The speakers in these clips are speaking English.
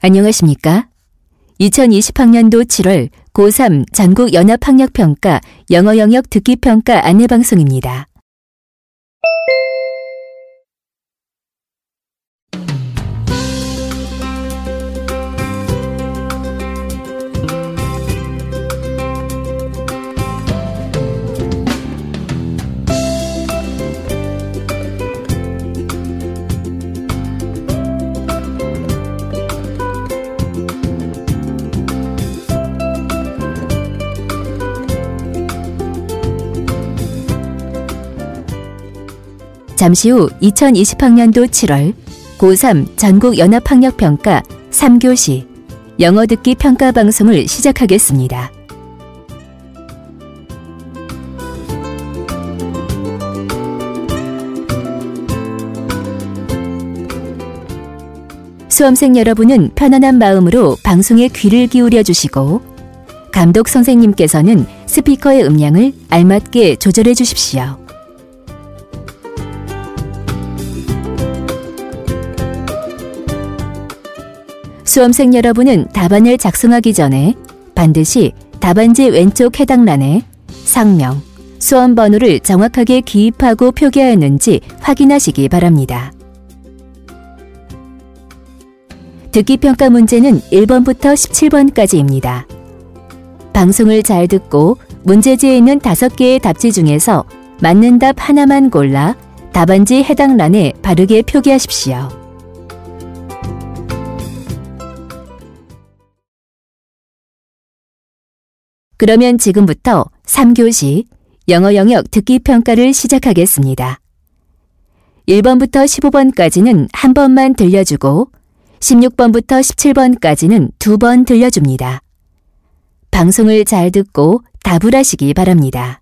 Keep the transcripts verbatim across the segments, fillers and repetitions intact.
안녕하십니까? 이천이십 학년도 칠월 고삼 전국 연합학력평가 영어 영역 듣기평가 안내방송입니다. 잠시 후 이천이십 학년도 칠월 고삼 전국 연합학력평가 삼 교시 영어 듣기 평가 방송을 시작하겠습니다. 수험생 여러분은 편안한 마음으로 방송에 귀를 기울여 주시고 감독 선생님께서는 스피커의 음량을 알맞게 조절해 주십시오. 수험생 여러분은 답안을 작성하기 전에 반드시 답안지 왼쪽 해당 란에 상명, 수험 번호를 정확하게 기입하고 표기하였는지 확인하시기 바랍니다. 듣기평가 문제는 일 번부터 십칠 번까지입니다. 방송을 잘 듣고 문제지에 있는 다섯 개의 답지 중에서 맞는 답 하나만 골라 답안지 해당 란에 바르게 표기하십시오. 그러면 지금부터 삼 교시 영어 영역 듣기 평가를 시작하겠습니다. 일 번부터 십오 번까지는 한 번만 들려주고 십육 번부터 십칠 번까지는 두 번 들려줍니다. 방송을 잘 듣고 답을 하시기 바랍니다.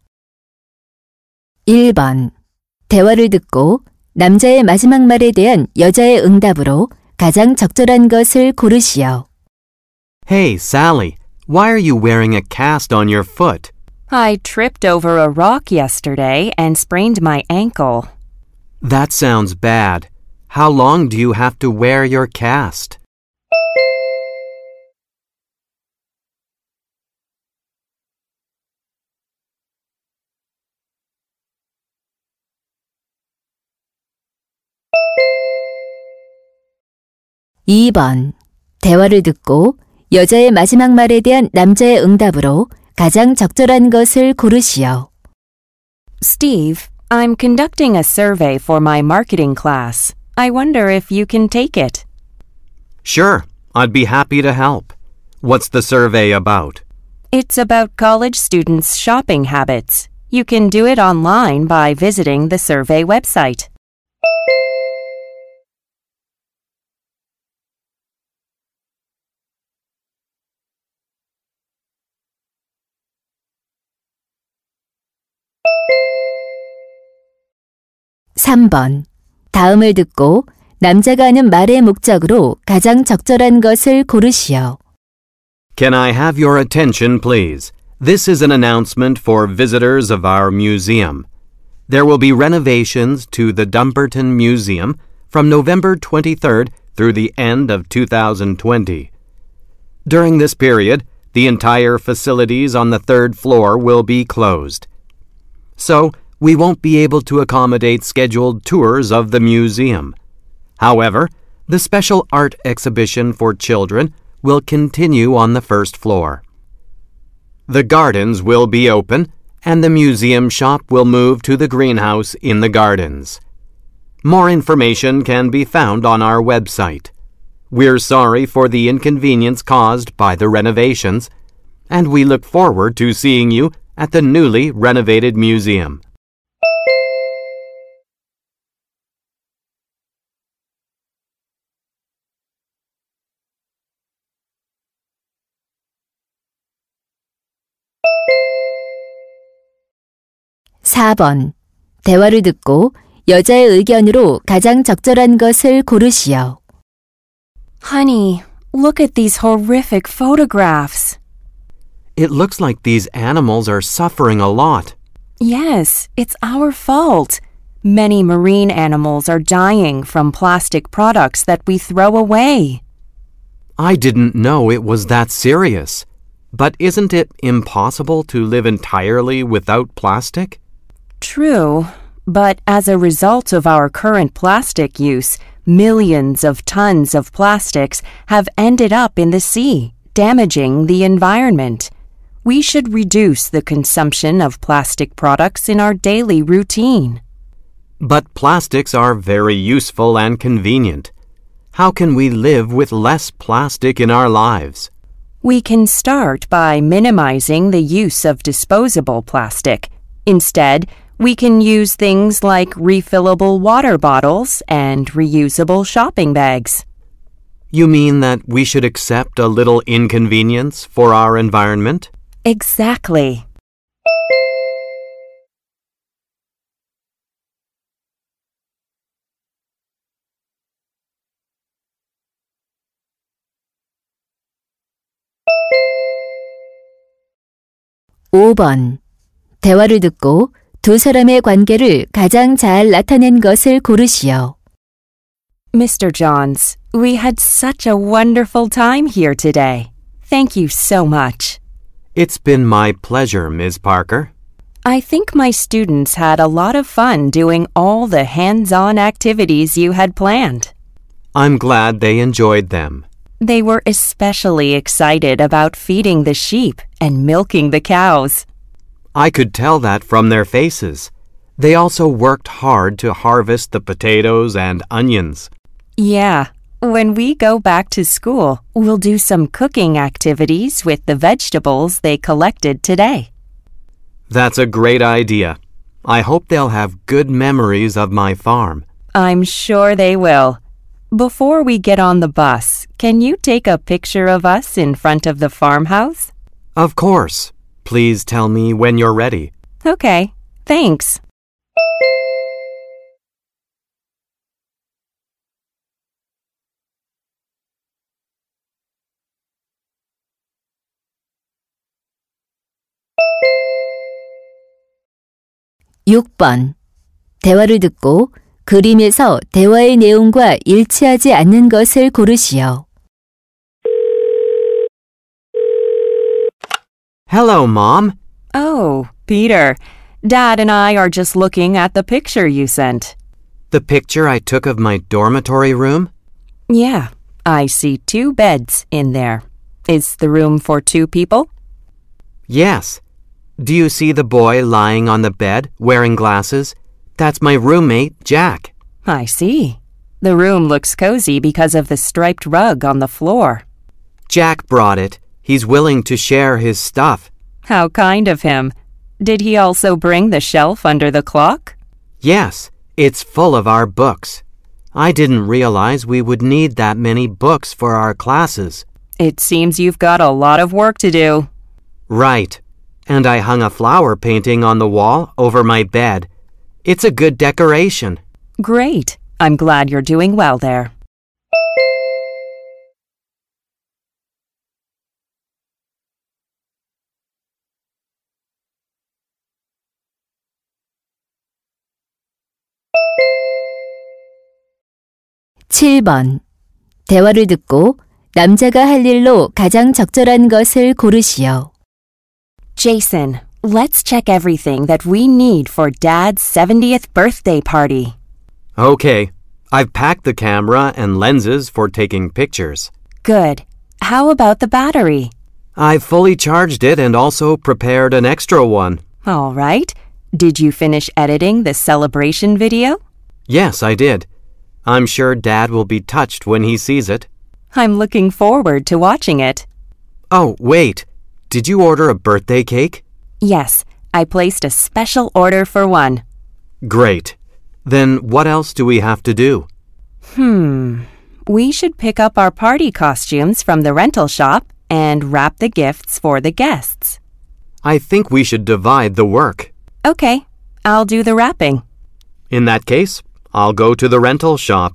일 번. 대화를 듣고 남자의 마지막 말에 대한 여자의 응답으로 가장 적절한 것을 고르시오. Hey, Sally. Why are you wearing a cast on your foot? I tripped over a rock yesterday and sprained my ankle. That sounds bad. How long do you have to wear your cast? 이 번. 대화를 듣고 여자의 마지막 말에 대한 남자의 응답으로 가장 적절한 것을 고르시오. Steve, I'm conducting a survey for my marketing class. I wonder if you can take it. Sure, I'd be happy to help. What's the survey about? It's about college students' shopping habits. You can do it online by visiting the survey website. 삼 번. 다음을 듣고 남자가 하는 말의 목적으로 가장 적절한 것을 고르시오. Can I have your attention, please? This is an announcement for visitors of our museum. There will be renovations to the Dumbarton Museum from November twenty-third through the end of two thousand twenty. During this period, the entire facilities on the third floor will be closed. So, we won't be able to accommodate scheduled tours of the museum. However, the special art exhibition for children will continue on the first floor. The gardens will be open, and the museum shop will move to the greenhouse in the gardens. More information can be found on our website. We're sorry for the inconvenience caused by the renovations, and we look forward to seeing you at the newly renovated museum. 사 번. 대화를 듣고 여자의 의견으로 가장 적절한 것을 고르시오. Honey, look at these horrific photographs. It looks like these animals are suffering a lot. Yes, it's our fault. Many marine animals are dying from plastic products that we throw away. I didn't know it was that serious. But isn't it impossible to live entirely without plastic? True, but as a result of our current plastic use, millions of tons of plastics have ended up in the sea, damaging the environment. We should reduce the consumption of plastic products in our daily routine. But plastics are very useful and convenient. How can we live with less plastic in our lives? We can start by minimizing the use of disposable plastic. Instead, we can use things like refillable water bottles and reusable shopping bags. You mean that we should accept a little inconvenience for our environment? Exactly. 오 번. 대화를 듣고 두 사람의 관계를 가장 잘 나타낸 것을 고르시오. Mister Johns, we had such a wonderful time here today. Thank you so much. It's been my pleasure, Miz Parker. I think my students had a lot of fun doing all the hands-on activities you had planned. I'm glad they enjoyed them. They were especially excited about feeding the sheep and milking the cows. I could tell that from their faces. They also worked hard to harvest the potatoes and onions. Yeah, when we go back to school, we'll do some cooking activities with the vegetables they collected today. That's a great idea. I hope they'll have good memories of my farm. I'm sure they will. Before we get on the bus, can you take a picture of us in front of the farmhouse? Of course. Please tell me when you're ready. Okay, thanks. 육 번. 대화를 듣고 그림에서 대화의 내용과 일치하지 않는 것을 고르시오. Hello, Mom. Oh, Peter. Dad and I are just looking at the picture you sent. The picture I took of my dormitory room? Yeah, I see two beds in there. Is the room for two people? Yes. Do you see the boy lying on the bed wearing glasses? That's my roommate, Jack. I see. The room looks cozy because of the striped rug on the floor. Jack brought it. He's willing to share his stuff. How kind of him. Did he also bring the shelf under the clock? Yes, it's full of our books. I didn't realize we would need that many books for our classes. It seems you've got a lot of work to do. Right. And I hung a flower painting on the wall over my bed. It's a good decoration. Great. I'm glad you're doing well there. 칠 번. 대화를 듣고 남자가 할 일로 가장 적절한 것을 고르시오. Jason, let's check everything that we need for Dad's seventieth birthday party. Okay. I've packed the camera and lenses for taking pictures. Good. How about the battery? I've fully charged it and also prepared an extra one. All right. Did you finish editing the celebration video? Yes, I did. I'm sure Dad will be touched when he sees it. I'm looking forward to watching it. Oh, wait. Did you order a birthday cake? Yes, I placed a special order for one. Great. Then what else do we have to do? Hmm. We should pick up our party costumes from the rental shop and wrap the gifts for the guests. I think we should divide the work. Okay, I'll do the wrapping. In that case, I'll go to the rental shop.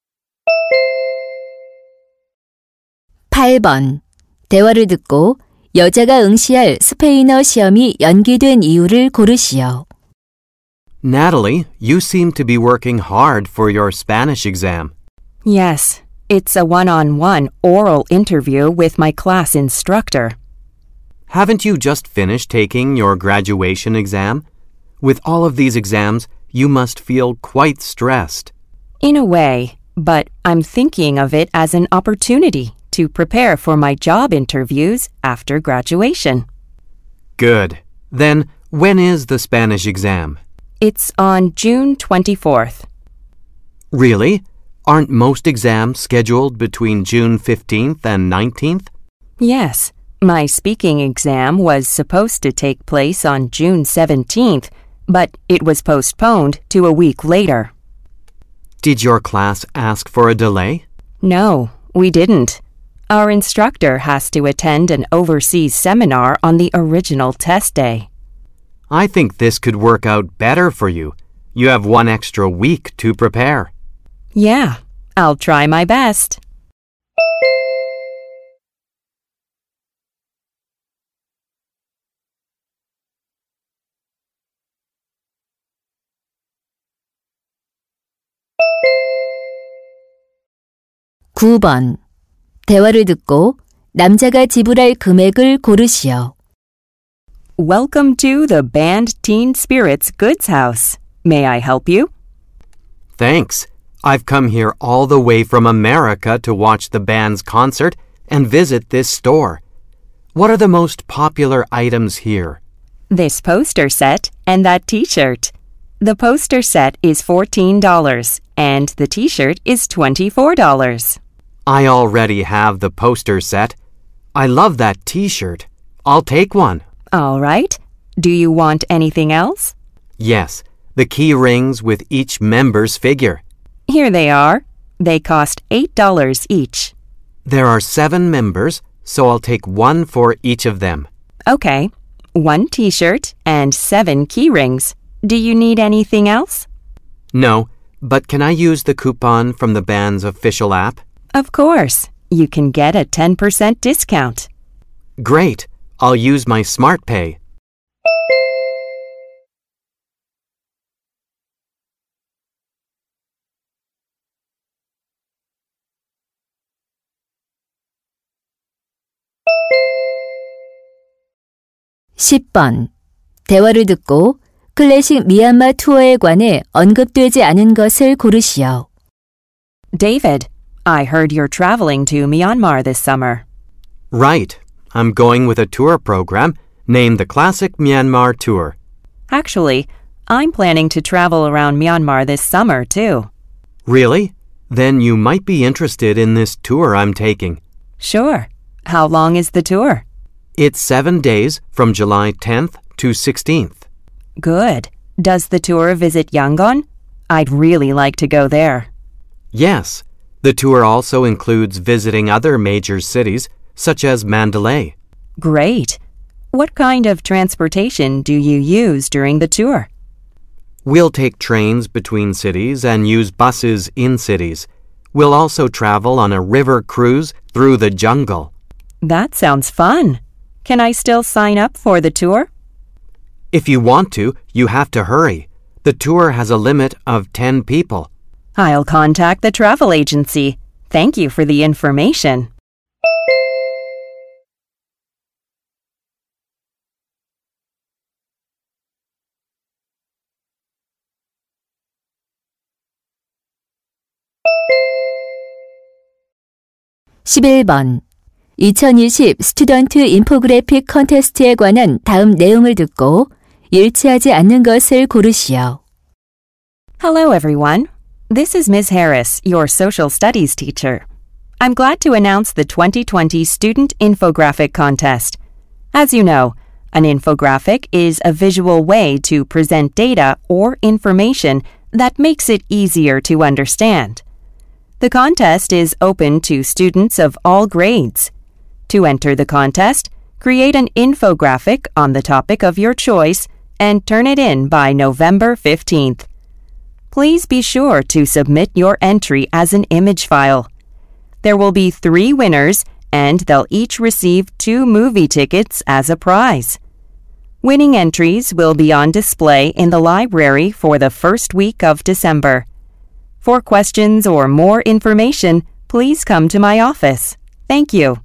팔 번. 대화를 듣고 여자가 응시할 스페인어 시험이 연기된 이유를 고르시오. Natalie, you seem to be working hard for your Spanish exam. Yes, it's a one-on-one oral interview with my class instructor. Haven't you just finished taking your graduation exam? With all of these exams, you must feel quite stressed. In a way, but I'm thinking of it as an opportunity to prepare for my job interviews after graduation. Good. Then, when is the Spanish exam? It's on June twenty-fourth. Really? Aren't most exams scheduled between June fifteenth and nineteenth? Yes, my speaking exam was supposed to take place on June seventeenth, but it was postponed to a week later. Did your class ask for a delay? No, we didn't. Our instructor has to attend an overseas seminar on the original test day. I think this could work out better for you. You have one extra week to prepare. Yeah, I'll try my best. 구 번. 대화를 듣고 남자가 지불할 금액을 고르시오. Welcome to the Band Teen Spirits Goods House. May I help you? Thanks. I've come here all the way from America to watch the band's concert and visit this store. What are the most popular items here? This poster set and that t-shirt. The poster set is fourteen dollars and the t-shirt is twenty-four dollars. I already have the poster set. I love that t-shirt. I'll take one. All right. Do you want anything else? Yes, the key rings with each member's figure. Here they are. They cost eight dollars each. There are seven members, so I'll take one for each of them. Okay. One t-shirt and seven key rings. Do you need anything else? No, but can I use the coupon from the band's official app? Of course. You can get a ten percent discount. Great. I'll use my SmartPay. 십 번. 대화를 듣고 클래식 미얀마 투어에 관해 언급되지 않은 것을 고르시오. David, I heard you're traveling to Myanmar this summer. Right. I'm going with a tour program named the Classic Myanmar Tour. Actually, I'm planning to travel around Myanmar this summer, too. Really? Then you might be interested in this tour I'm taking. Sure. How long is the tour? It's seven days from July tenth to sixteenth. Good. Does the tour visit Yangon? I'd really like to go there. Yes. The tour also includes visiting other major cities, such as Mandalay. Great. What kind of transportation do you use during the tour? We'll take trains between cities and use buses in cities. We'll also travel on a river cruise through the jungle. That sounds fun. Can I still sign up for the tour? If you want to, you have to hurry. The tour has a limit of ten people. I'll contact the travel agency. Thank you for the information. 십일 번. 이천이십 스튜던트 인포그래픽 컨테스트에 관한 다음 내용을 듣고 일치하지 않는 것을 고르시오. Hello, everyone. This is Miz Harris, your social studies teacher. I'm glad to announce the twenty twenty Student Infographic Contest. As you know, an infographic is a visual way to present data or information that makes it easier to understand. The contest is open to students of all grades. To enter the contest, create an infographic on the topic of your choice and turn it in by November fifteenth. Please be sure to submit your entry as an image file. There will be three winners and they'll each receive two movie tickets as a prize. Winning entries will be on display in the library for the first week of December. For questions or more information, please come to my office. Thank you.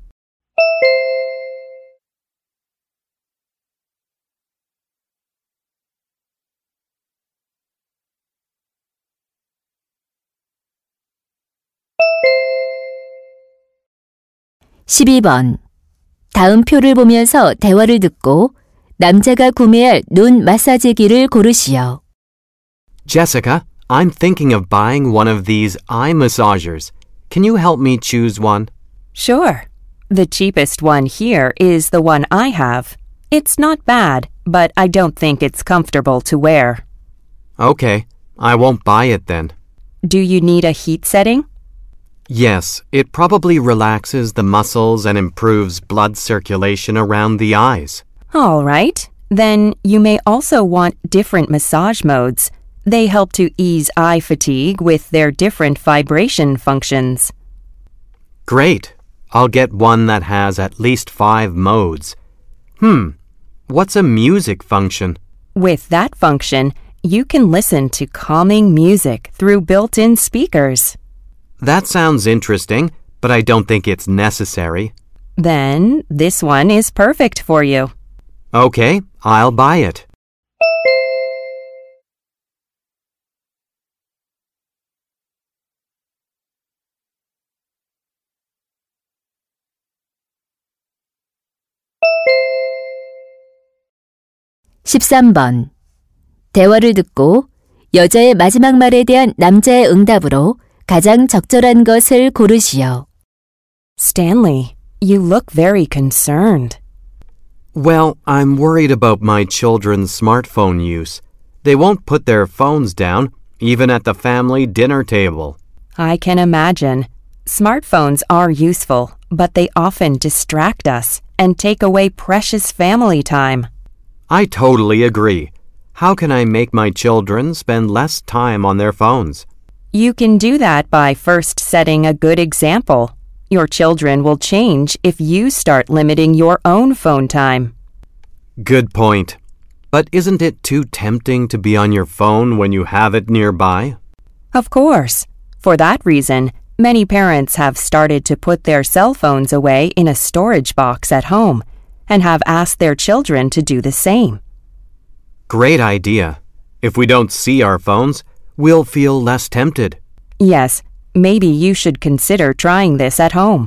십이 번. 다음 표를 보면서 대화를 듣고 남자가 구매할 눈 마사지기를 고르시오. Jessica, I'm thinking of buying one of these eye massagers. Can you help me choose one? Sure. The cheapest one here is the one I have. It's not bad, but I don't think it's comfortable to wear. Okay, I won't buy it then. Do you need a heat setting? Yes, it probably relaxes the muscles and improves blood circulation around the eyes. All right. Then you may also want different massage modes. They help to ease eye fatigue with their different vibration functions. Great. I'll get one that has at least five modes. Hmm, what's a music function? With that function, you can listen to calming music through built-in speakers. That sounds interesting, but I don't think it's necessary. Then this one is perfect for you. Okay, I'll buy it. 십삼 번. 대화를 듣고 여자의 마지막 말에 대한 남자의 응답으로 가장 적절한 것을 고르시오. Stanley, you look very concerned. Well, I'm worried about my children's smartphone use. They won't put their phones down, even at the family dinner table. I can imagine. Smartphones are useful, but they often distract us and take away precious family time. I totally agree. How can I make my children spend less time on their phones? You can do that by first setting a good example. Your children will change if you start limiting your own phone time. Good point. But isn't it too tempting to be on your phone when you have it nearby? Of course. For that reason, many parents have started to put their cell phones away in a storage box at home and have asked their children to do the same. Great idea. If we don't see our phones, we'll feel less tempted. Yes, maybe you should consider trying this at home.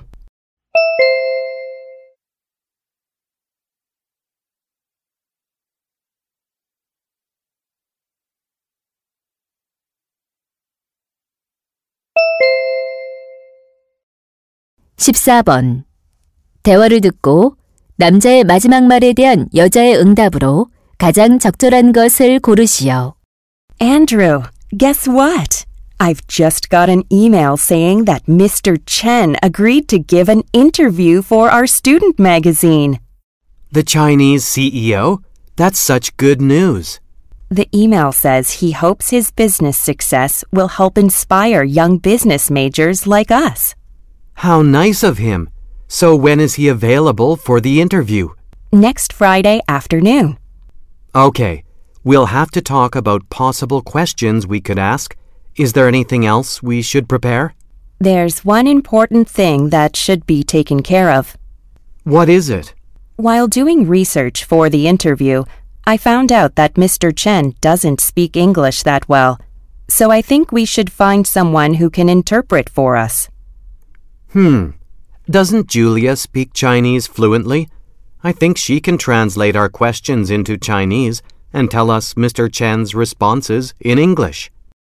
십사 번. 대화를 듣고 남자의 마지막 말에 대한 여자의 응답으로 가장 적절한 것을 고르시오. Andrew, guess what? I've just got an email saying that Mister Chen agreed to give an interview for our student magazine. The Chinese C E O? That's such good news. The email says he hopes his business success will help inspire young business majors like us. How nice of him. So when is he available for the interview? Next Friday afternoon. Okay, we'll have to talk about possible questions we could ask. Is there anything else we should prepare? There's one important thing that should be taken care of. What is it? While doing research for the interview, I found out that Mister Chen doesn't speak English that well, so I think we should find someone who can interpret for us. Hmm. Doesn't Julia speak Chinese fluently? I think she can translate our questions into Chinese and tell us Mister Chen's responses in English.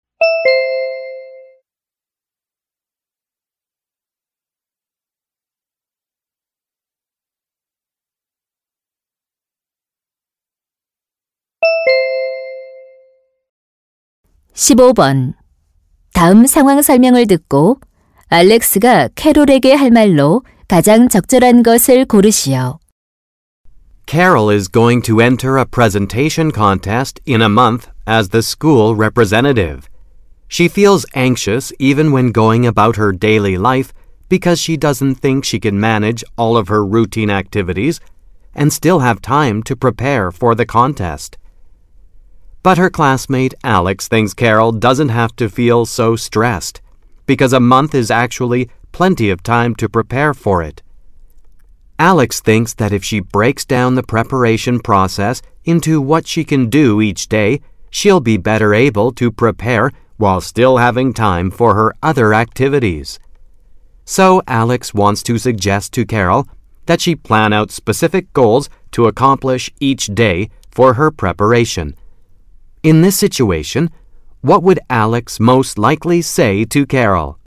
십오 번. 다음 상황 설명을 듣고 알렉스가 캐롤에게 할 말로 가장 적절한 것을 고르시오. Carol is going to enter a presentation contest in a month as the school representative. She feels anxious even when going about her daily life because she doesn't think she can manage all of her routine activities and still have time to prepare for the contest. But her classmate Alex thinks Carol doesn't have to feel so stressed because a month is actually plenty of time to prepare for it. Alex thinks that if she breaks down the preparation process into what she can do each day, she'll be better able to prepare while still having time for her other activities. So Alex wants to suggest to Carol that she plan out specific goals to accomplish each day for her preparation. In this situation, what would Alex most likely say to Carol?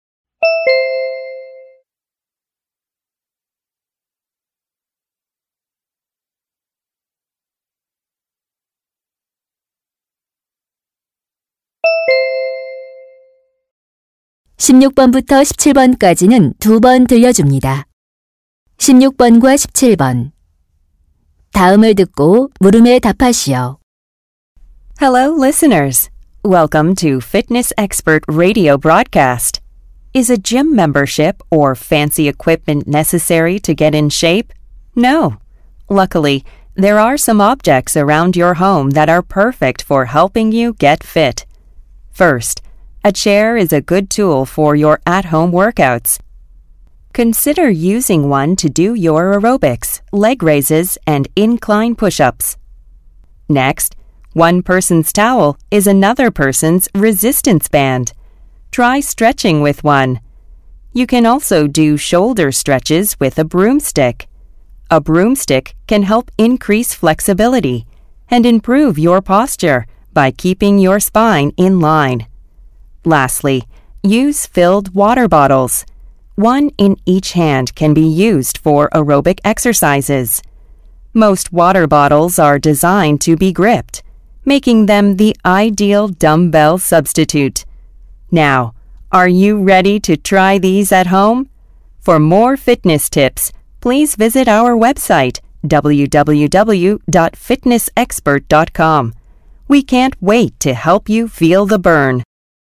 십육 번부터 십칠 번까지는 두 번 들려줍니다. 십육 번과 십칠 번. 다음을 듣고 물음에 답하시오. Hello, listeners. Welcome to Fitness Expert Radio Broadcast. Is a gym membership or fancy equipment necessary to get in shape? No. Luckily, there are some objects around your home that are perfect for helping you get fit. First, a chair is a good tool for your at-home workouts. Consider using one to do your aerobics, leg raises, and incline push-ups. Next, one person's towel is another person's resistance band. Try stretching with one. You can also do shoulder stretches with a broomstick. A broomstick can help increase flexibility and improve your posture by keeping your spine in line. Lastly, use filled water bottles. One in each hand can be used for aerobic exercises. Most water bottles are designed to be gripped, making them the ideal dumbbell substitute. Now, are you ready to try these at home? For more fitness tips, please visit our website, w w w dot fitness expert dot com. We can't wait to help you feel the burn.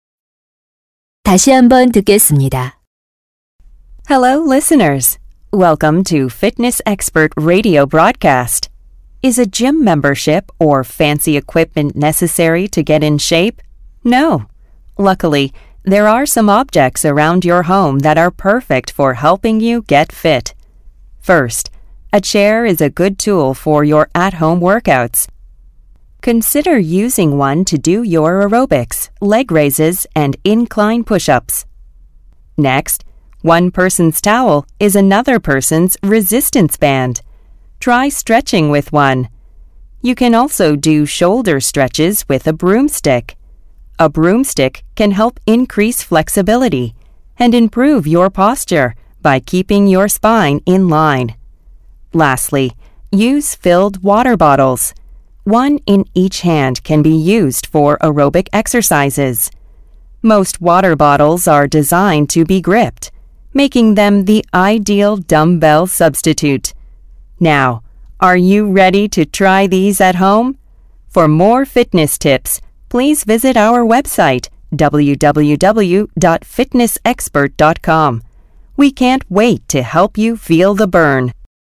다시 한번 듣겠습니다. Hello, listeners. Welcome to Fitness Expert Radio Broadcast. Is a gym membership or fancy equipment necessary to get in shape? No. Luckily, there are some objects around your home that are perfect for helping you get fit. First, a chair is a good tool for your at-home workouts. Consider using one to do your aerobics, leg raises, and incline push-ups. Next, one person's towel is another person's resistance band. Try stretching with one. You can also do shoulder stretches with a broomstick. A broomstick can help increase flexibility and improve your posture by keeping your spine in line. Lastly, use filled water bottles. One in each hand can be used for aerobic exercises. Most water bottles are designed to be gripped, making them the ideal dumbbell substitute. Now, are you ready to try these at home? For more fitness tips, please visit our website, w w w dot fitness expert dot com. We can't wait to help you feel the burn.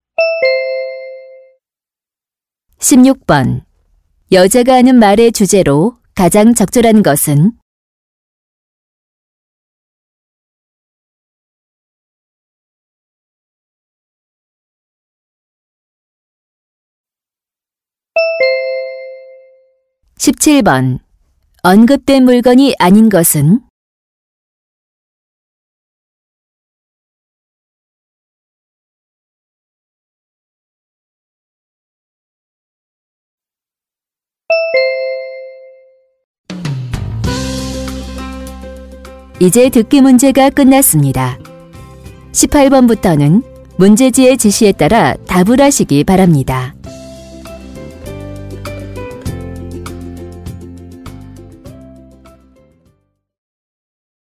십육 번. 여자가 하는 말의 주제로 가장 적절한 것은? 십칠 번. 언급된 물건이 아닌 것은? 이제 듣기 문제가 끝났습니다. 십팔 번부터는 문제지의 지시에 따라 답을 하시기 바랍니다.